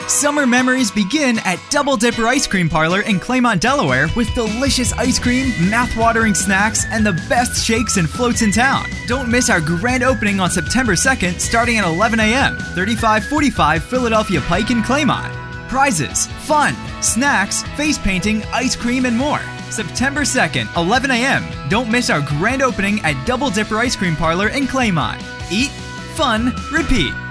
Summer memories begin at Double Dipper Ice Cream Parlor in Claymont, Delaware with delicious ice cream, mouth-watering snacks, and the best shakes and floats in town. Don't miss our grand opening on September 2nd starting at 11 a.m., 3545 Philadelphia Pike in Claymont. Prizes, fun, snacks, face painting, ice cream, and more. September 2nd, 11 a.m. Don't miss our grand opening at Double Dipper Ice Cream Parlor in Claymont. Eat, fun, repeat.